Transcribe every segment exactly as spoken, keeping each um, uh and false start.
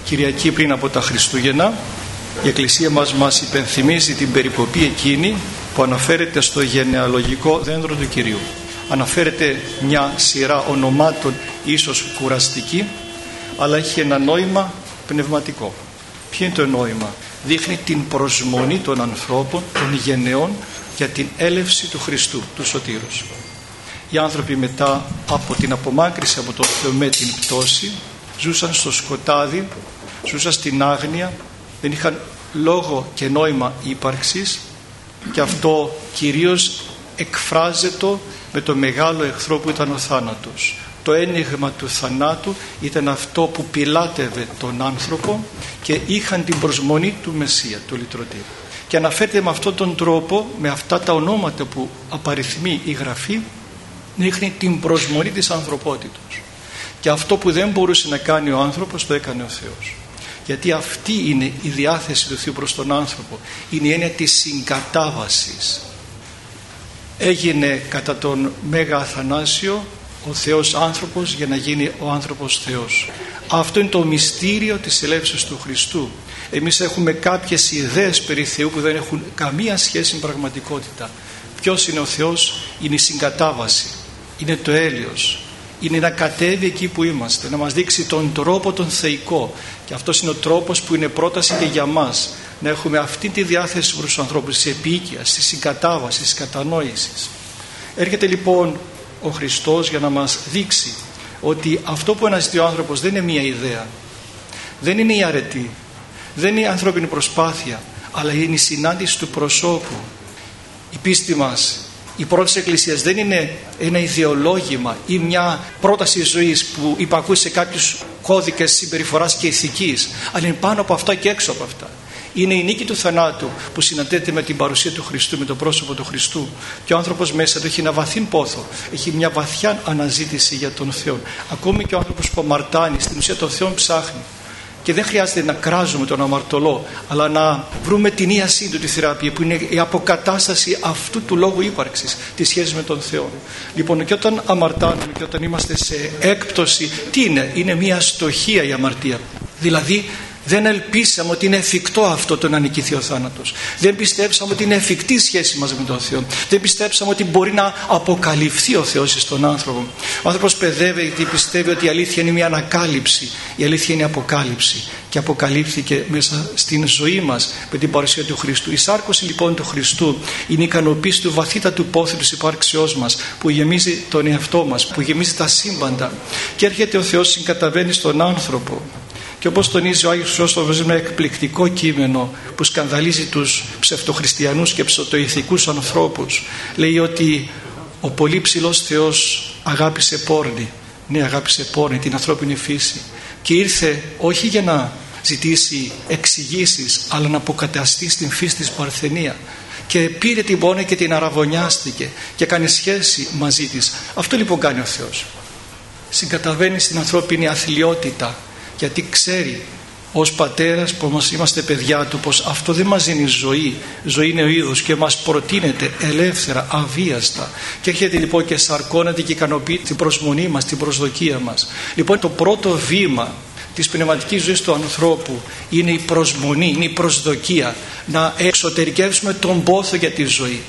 Κυριακή πριν από τα Χριστούγεννα, η Εκκλησία μας μας υπενθυμίζει την περικοπή εκείνη που αναφέρεται στο γενεαλογικό δέντρο του Κυρίου. Αναφέρεται μια σειρά ονομάτων ίσως κουραστική, αλλά έχει ένα νόημα πνευματικό. Ποιο είναι το νόημα? Δείχνει την προσμονή των ανθρώπων, των γενεών, για την έλευση του Χριστού, του Σωτήρους. Οι άνθρωποι μετά από την απομάκρυση από τον Θεό με την πτώση ζούσαν στο σκοτάδι, ζούσαν στην άγνοια, δεν είχαν λόγο και νόημα ύπαρξης, και αυτό κυρίως εκφράζεται με το μεγάλο εχθρό που ήταν ο θάνατος. Το ένιγμα του θανάτου ήταν αυτό που πιλάτευε τον άνθρωπο και είχαν την προσμονή του Μεσσία, του λυτρωτή. Και αναφέρεται με αυτόν τον τρόπο, με αυτά τα ονόματα που απαριθμεί η Γραφή, δείχνει την προσμονή της ανθρωπότητος. Και αυτό που δεν μπορούσε να κάνει ο άνθρωπος το έκανε ο Θεός. Γιατί αυτή είναι η διάθεση του Θεού προς τον άνθρωπο. Είναι η έννοια της συγκατάβασης. Έγινε κατά τον Μέγα Αθανάσιο ο Θεός άνθρωπος για να γίνει ο άνθρωπος Θεός. Αυτό είναι το μυστήριο της ελεύσεως του Χριστού. Εμείς έχουμε κάποιες ιδέες περί Θεού που δεν έχουν καμία σχέση με πραγματικότητα. Ποιος είναι ο Θεός? Είναι η συγκατάβαση, είναι το έλεος, είναι να κατέβει εκεί που είμαστε, να μας δείξει τον τρόπο τον θεϊκό. Και αυτός είναι ο τρόπος που είναι πρόταση και για μας, να έχουμε αυτή τη διάθεση προς τους ανθρώπους, της επίοικιας, της συγκατάβασης, της κατανόησης. Έρχεται λοιπόν ο Χριστός για να μας δείξει ότι αυτό που αναζητεί ο άνθρωπος δεν είναι μία ιδέα, δεν είναι η αρετή, δεν είναι η ανθρώπινη προσπάθεια, αλλά είναι η συνάντηση του προσώπου. Η πίστη μας, η πρώτη Εκκλησίας δεν είναι ένα ιδεολόγημα ή μια πρόταση ζωής που υπακούει σε κάποιους κώδικες συμπεριφοράς και ηθικής, αλλά είναι πάνω από αυτά και έξω από αυτά. Είναι η νίκη του θανάτου που συναντέται με την παρουσία του Χριστού, με το πρόσωπο του Χριστού, και ο άνθρωπος μέσα του έχει ένα βαθύ πόθο, έχει μια βαθιά αναζήτηση για τον Θεό. Ακόμη και ο άνθρωπος που αμαρτάνει, στην ουσία τον Θεό ψάχνει. Και δεν χρειάζεται να κράζουμε τον αμαρτωλό, αλλά να βρούμε την ίασή του, τη θεραπεία, που είναι η αποκατάσταση αυτού του λόγου ύπαρξης, τη σχέση με τον Θεό. Λοιπόν, και όταν αμαρτάνουμε και όταν είμαστε σε έκπτωση, τι είναι? Είναι μια αστοχία η αμαρτία. Δηλαδή, δεν ελπίσαμε ότι είναι εφικτό αυτό το να νικηθεί ο θάνατος. Δεν πιστέψαμε ότι είναι εφικτή σχέση μας με τον Θεό. Δεν πιστέψαμε ότι μπορεί να αποκαλυφθεί ο Θεός στον άνθρωπο. Ο άνθρωπος παιδεύει γιατί πιστεύει ότι η αλήθεια είναι μια ανακάλυψη. Η αλήθεια είναι αποκάλυψη. Και αποκαλύφθηκε μέσα στην ζωή μας με την παρουσία του Χριστού. Η σάρκωση λοιπόν του Χριστού είναι η ικανοποίηση του βαθύτατου πόθου της υπάρξεώς μας, που γεμίζει τον εαυτό μας, που γεμίζει τα σύμπαντα. Και έρχεται ο Θεός, συγκαταβαίνει στον άνθρωπο. Και όπως τονίζει ο Άγιος Χρυσόστομος, ένα εκπληκτικό κείμενο που σκανδαλίζει τους ψευτοχριστιανούς και ψευτοηθικούς ανθρώπους, λέει ότι ο πολύ ψηλός Θεός αγάπησε πόρνη, ναι, αγάπησε πόρνη, την ανθρώπινη φύση, και ήρθε όχι για να ζητήσει εξηγήσεις, αλλά να αποκαταστήσει την φύση της παρθενία, και πήρε την πόρνη και την αραβωνιάστηκε και κάνει σχέση μαζί της. Αυτό λοιπόν κάνει ο Θεός. Συγκαταβαίνει στην ανθρώπινη αθλιότητα, γιατί ξέρει ως πατέρας που μας είμαστε παιδιά του πως αυτό δεν μας δίνει ζωή. Ζωή είναι ο είδος και μας προτείνεται ελεύθερα, αβίαστα, και έρχεται λοιπόν και σαρκώνεται και ικανοποιεί την προσμονή μας, την προσδοκία μας. Λοιπόν, το πρώτο βήμα της πνευματικής ζωής του ανθρώπου είναι η προσμονή, είναι η προσδοκία, να εξωτερικεύσουμε τον πόθο για τη ζωή.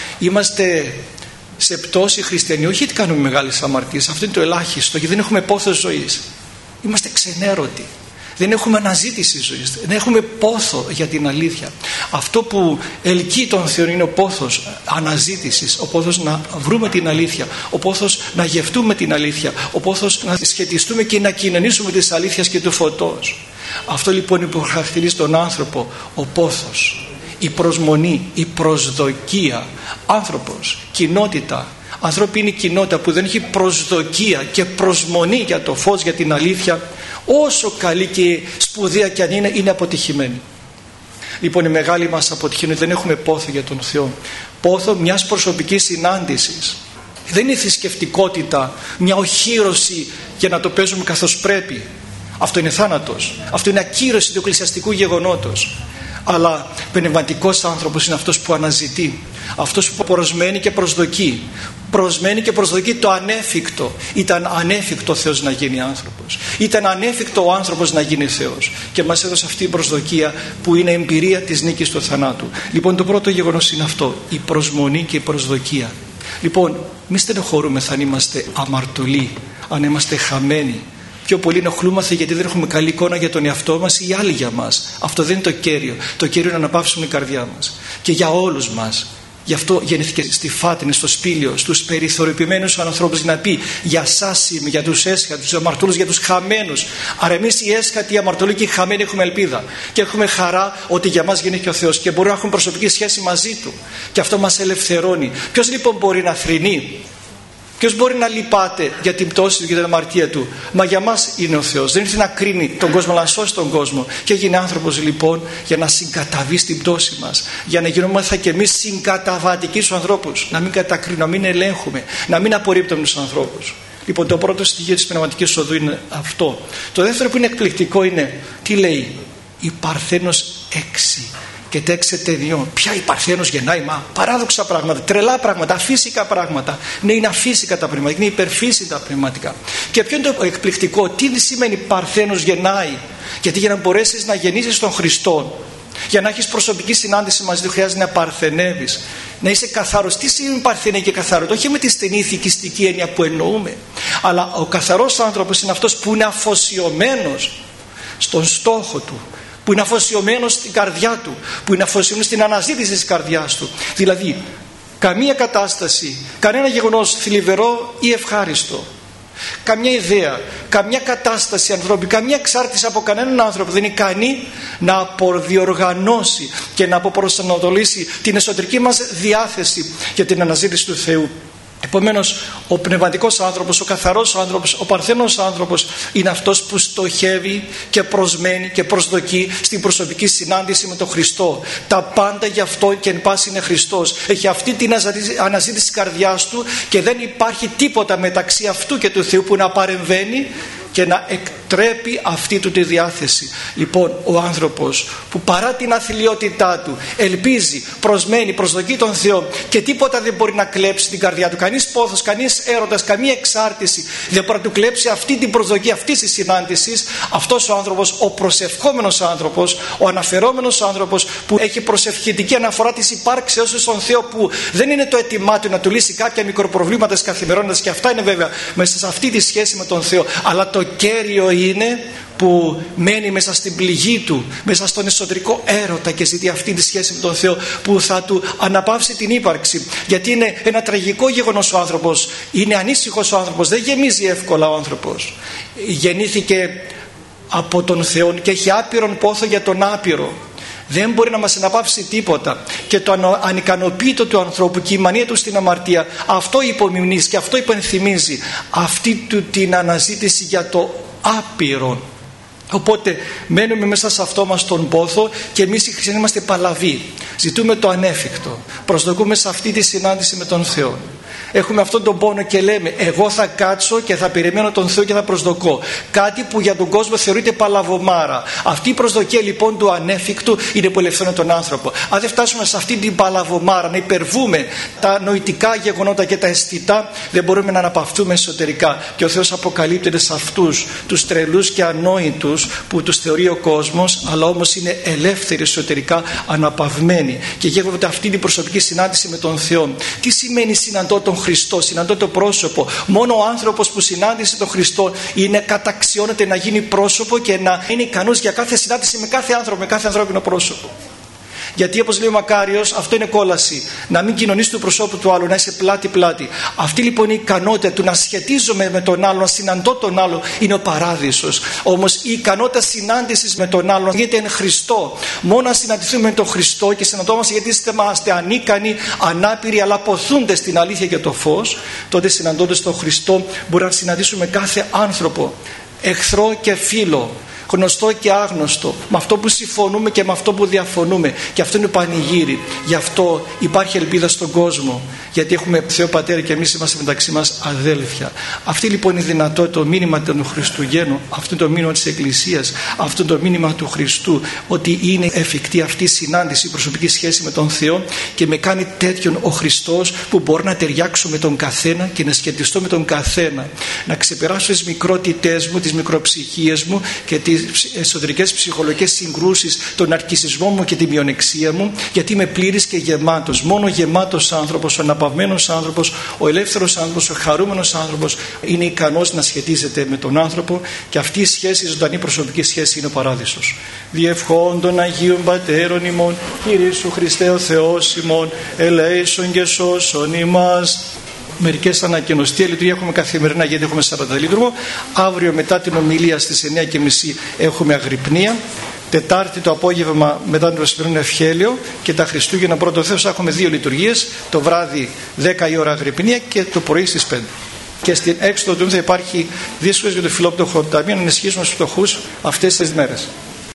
Είμαστε σε πτώση χριστιανοί, όχι γιατί κάνουμε μεγάλες αμαρτίες, αυτό είναι το ελάχιστο, γιατί δεν έχουμε πόθο ζωής. Είμαστε ξενέρωτοι, δεν έχουμε αναζήτηση ζωής, δεν έχουμε πόθο για την αλήθεια. Αυτό που ελκύει τον Θεό είναι ο πόθος αναζήτησης, ο πόθος να βρούμε την αλήθεια, ο πόθος να γευτούμε την αλήθεια, ο πόθος να σχετιστούμε και να κοινωνήσουμε της αλήθειας και του φωτός. Αυτό λοιπόν είναι που χαρακτηρίζει τον άνθρωπο, ο πόθος, η προσμονή, η προσδοκία. Άνθρωπος, κοινότητα, ανθρώπινη κοινότητα που δεν έχει προσδοκία και προσμονή για το φως, για την αλήθεια, όσο καλή και σπουδαία κι αν είναι, είναι αποτυχημένη. Λοιπόν, η μεγάλη μας αποτυχία είναι ότι δεν έχουμε πόθο για τον Θεό. Πόθο μιας προσωπικής συνάντησης. Δεν είναι θρησκευτικότητα, μια οχύρωση για να το παίζουμε καθώς πρέπει. Αυτό είναι θάνατος. Αυτό είναι ακύρωση του εκκλησιαστικού γεγονότος. Αλλά πνευματικός άνθρωπος είναι αυτός που αναζητεί, αυτός που προσμένει και προσδοκεί, προσμένει και προσδοκεί το ανέφικτο. Ήταν ανέφικτο ο Θεός να γίνει άνθρωπος. Ήταν ανέφικτο ο άνθρωπος να γίνει Θεός. Και μας έδωσε αυτή η προσδοκία που είναι εμπειρία της νίκης του θανάτου. Λοιπόν, το πρώτο γεγονός είναι αυτό, η προσμονή και η προσδοκία. Λοιπόν, μη στενοχωρούμε αν είμαστε αμαρτωλοί, αν είμαστε χαμένοι. Πιο πολύ ενοχλούμαστε γιατί δεν έχουμε καλή εικόνα για τον εαυτό μας ή άλλοι για μας. Αυτό δεν είναι το κέριο. Το κέριο είναι να αναπαύσουμε η καρδιά μας. Και για όλους μας. Γι' αυτό γεννήθηκε στη Φάτινη, στο Σπήλιο, στους περιθωριοποιημένους ανθρώπους, για να πει για σας είμαι, για τους έσχατους, τους αμαρτωλούς, για τους χαμένους. Άρα εμείς οι έσχατοι, οι αμαρτωλοί και οι χαμένοι έχουμε ελπίδα. Και έχουμε χαρά ότι για μας γεννήθηκε ο Θεός και μπορούμε να έχουμε προσωπική σχέση μαζί Του. Και αυτό μας ελευθερώνει. Ποιος λοιπόν μπορεί να θρηνεί? Ποιος μπορεί να λυπάται για την πτώση του και την αμαρτία του? Μα για μας είναι ο Θεός. Δεν ήρθε να κρίνει τον κόσμο, αλλά να σώσει τον κόσμο. Και έγινε άνθρωπος λοιπόν για να συγκαταβεί στην πτώση μας. Για να γινόμαστε και εμείς συγκαταβατικοί στους ανθρώπους. Να μην κατακρίνουμε, να μην ελέγχουμε, να μην απορρίπτουμε τους ανθρώπους. Λοιπόν, το πρώτο στοιχείο της πνευματικής οδού είναι αυτό. Το δεύτερο που είναι εκπληκτικό είναι, τι λέει? Η Παρθένος έξι. Και τέξετε δυο. Ποια η Παρθένος γεννάει? Μα παράδοξα πράγματα, τρελά πράγματα, αφύσικα πράγματα. Ναι, είναι αφύσικα τα πνευματικά, είναι υπερφύσικα τα πνευματικά. Και ποιο είναι το εκπληκτικό? Τι σημαίνει Παρθένος γεννάει? Γιατί για να μπορέσεις να γεννήσεις τον Χριστό, για να έχεις προσωπική συνάντηση μαζί του, χρειάζεται να παρθενεύεις, να είσαι καθαρός. Τι σημαίνει παρθενεύει και καθαρό? Όχι με τη στενή ηθικιστική έννοια που εννοούμε, αλλά ο καθαρός άνθρωπος είναι αυτός που είναι αφοσιωμένος στον στόχο του, που είναι αφοσιωμένος στην καρδιά του, που είναι αφοσιωμένος στην αναζήτηση της καρδιάς του. Δηλαδή καμία κατάσταση, κανένα γεγονός θλιβερό ή ευχάριστο, καμιά ιδέα, καμιά κατάσταση ανθρώπινη, καμία εξάρτηση από κανέναν άνθρωπο δεν είναι ικανή να αποδιοργανώσει και να αποπροσανατολίσει την εσωτερική μας διάθεση για την αναζήτηση του Θεού. Επομένως, ο πνευματικός άνθρωπος, ο καθαρός άνθρωπος, ο παρθένος άνθρωπος είναι αυτός που στοχεύει και προσμένει και προσδοκεί στην προσωπική συνάντηση με τον Χριστό. Τα πάντα γι' αυτό και εν πάση είναι Χριστός. Έχει αυτή την αναζήτηση της καρδιάς του και δεν υπάρχει τίποτα μεταξύ αυτού και του Θεού που να παρεμβαίνει και να εκτρέπει αυτή του τη διάθεση. Λοιπόν, ο άνθρωπος που παρά την αθλιότητά του ελπίζει, προσμένει, προσδοκεί τον Θεό και τίποτα δεν μπορεί να κλέψει την καρδιά του, κανείς πόθος, κανείς έρωτας, καμία εξάρτηση δεν μπορεί να του κλέψει αυτή την προσδοκία αυτής της συνάντησης. Αυτός ο άνθρωπος, ο προσευχόμενος άνθρωπος, ο αναφερόμενος άνθρωπος που έχει προσευχητική αναφορά της υπάρξεως στον Θεό, που δεν είναι το αίτημά του να του λύσει κάποια μικροπροβλήματα της καθημερινότητας, και αυτά είναι βέβαια μέσα σε αυτή τη σχέση με τον Θεό, αλλά το κέριο είναι που μένει μέσα στην πληγή του, μέσα στον εσωτερικό έρωτα και ζητεί αυτή τη σχέση με τον Θεό που θα του αναπαύσει την ύπαρξη. Γιατί είναι ένα τραγικό γεγονός ο άνθρωπος, είναι ανήσυχος ο άνθρωπος, δεν γεμίζει εύκολα ο άνθρωπος. Γεννήθηκε από τον Θεό και έχει άπειρον πόθο για τον άπειρο. Δεν μπορεί να μας αναπαύσει τίποτα. Και το ανικανοποίητο του ανθρώπου και η μανία του στην αμαρτία, αυτό υπομιμνίζει και αυτό υπενθυμίζει αυτή του την αναζήτηση για το άπειρο. Οπότε μένουμε μέσα σε αυτό μας τον πόθο και εμείς οι χριστιανοί είμαστε παλαβοί. Ζητούμε το ανέφικτο. Προσδοκούμε σε αυτή τη συνάντηση με τον Θεό. Έχουμε αυτόν τον πόνο και λέμε, εγώ θα κάτσω και θα περιμένω τον Θεό και θα προσδοκώ. Κάτι που για τον κόσμο θεωρείται παλαβομάρα. Αυτή η προσδοκία λοιπόν του ανέφικτου είναι που ελευθερώνει τον άνθρωπο. Αν δεν φτάσουμε σε αυτή την παλαβομάρα, να υπερβούμε τα νοητικά γεγονότα και τα αισθητά, δεν μπορούμε να αναπαυτούμε εσωτερικά. Και ο Θεός αποκαλύπτεται σε αυτούς τους τρελούς και ανόητους που τους θεωρεί ο κόσμος, αλλά όμως είναι ελεύθεροι εσωτερικά, αναπαυμένοι και γεύονται αυτή την προσωπική συνάντηση με τον Θεό. Τι σημαίνει συναντώ τον Χριστό, συναντώ το πρόσωπο? Μόνο ο άνθρωπος που συνάντησε τον Χριστό είναι καταξιώνεται να γίνει πρόσωπο και να είναι ικανός για κάθε συνάντηση με κάθε άνθρωπο, με κάθε ανθρώπινο πρόσωπο. Γιατί όπως λέει ο Μακάριος, αυτό είναι κόλαση. Να μην κοινωνείς του προσώπου του άλλου, να είσαι πλάτη-πλάτη. Αυτή λοιπόν η ικανότητα του να σχετίζομαι με τον άλλο, να συναντώ τον άλλο, είναι ο παράδεισος. Όμως η ικανότητα συνάντησης με τον άλλο γίνεται εν Χριστώ. Μόνο να συναντηθούμε με τον Χριστό και συναντώμαστε γιατί είμαστε ανίκανοι, ανάπηροι, αλλά ποθούνται στην αλήθεια και το φως, τότε συναντώντας τον Χριστό μπορούμε να συναντήσουμε κάθε άνθρωπο, εχθρό και φίλο, γνωστό και άγνωστο, με αυτό που συμφωνούμε και με αυτό που διαφωνούμε. Και αυτό είναι πανηγύρι. Γι' αυτό υπάρχει ελπίδα στον κόσμο, γιατί έχουμε Θεό Πατέρα και εμείς είμαστε μεταξύ μας αδέλφια. Αυτή λοιπόν είναι η δυνατότητα, το μήνυμα των Χριστουγέννων, αυτό είναι το μήνυμα της Εκκλησίας, αυτό είναι το μήνυμα του Χριστού, ότι είναι εφικτή αυτή η συνάντηση, η προσωπική σχέση με τον Θεό, και με κάνει τέτοιον ο Χριστός που μπορεί να ταιριάξω με τον καθένα και να σχετιστώ με τον καθένα, να ξεπεράσω τις μικρότητές μου, τις μικροψυχίες μου και τις εσωτερικές ψυχολογικές συγκρούσεις, τον αρκισισμό μου και τη μειονεξία μου, γιατί είμαι πλήρης και γεμάτος. Μόνο γεμάτος άνθρωπος, ο αναπαυμένος άνθρωπος, ο ελεύθερος άνθρωπος, ο χαρούμενος άνθρωπος είναι ικανός να σχετίζεται με τον άνθρωπο, και αυτή η σχέση, η ζωντανή προσωπική σχέση, είναι ο παράδεισος. Διευχών των Αγίων Πατέρων ημών, Κύριε Ιησού Χριστέ ο Θεός ημών, ελέησον και σώσον ημάς. Μερικές ανακοινώσεις. Τι λειτουργία έχουμε καθημερινά, γιατί έχουμε σαράντα λίτουργο. Αύριο μετά την ομιλία στις εννιά και μισή έχουμε αγρυπνία. Τετάρτη το απόγευμα μετά το μεσημερινό ευχέλιο, και τα Χριστούγεννα πρώτο Θεός έχουμε δύο λειτουργίες. Το βράδυ δέκα η ώρα αγρυπνία και το πρωί στις πέντε. Και στην έξοδο του θα υπάρχει δίσκος για το Φιλόπτωχο Ταμείο, να ενισχύσουμε στους φτωχούς αυτές τις μέρες.